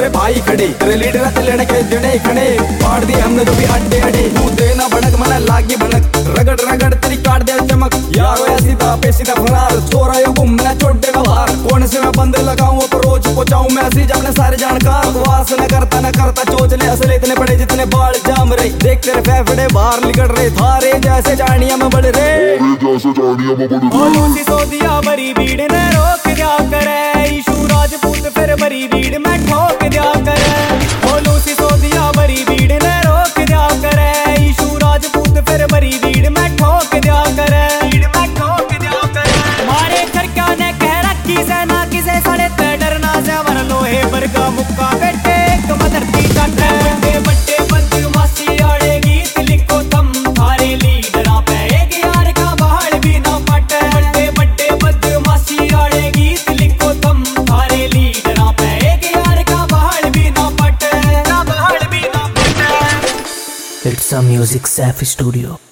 भाई खड़े तेरे लीडर ते लेने के जड़े खड़े पाड़ दिए हमने जो भी अड्डे अड्डे तू देना भड़क मना लागी भनक रगड़ रगड़ तेरी काट दे चमक यारो ऐसी था पेशी था फरार छोरा यो गुम मैं छोड़ देगा बाहर कौन से मैं बंदे लगाऊं अप्रोच पहुंचाऊं मैं ऐसी जाने सारे जानकार वास न करता चोचले असले इतने बड़े जितने बाल जाम रहे देख तेरे फेफड़े बाहर निकल रहे थारे जैसे जानिया में बढ़ रहे लूसी सो दिया बड़ी भीड़ ने रोक दिया करे ईशु राजपूत फिर बड़ी भीड़ में ठोक दिया करे लूसी सो दिया बड़ी भीड़ ने रोक दिया करे ईशु राजपूत फिर बड़ी भीड़ में ठोक दिया करे मारे खरका ने कह रखी सेना किसे सड़े ते डरना से वर लोहे बरगा मुक्का बेटे कमदरती कट बड़े बड़े बदमाशी आड़े गीत लिखो तुम थारे लीडरा पे एक यार का बहाल भी ना पटे बड़े बड़े बदमाशी आड़े गीत लिखो तुम थारे लीडरा पे एक यार का बहाल भी ना पटे It's a music safe studio.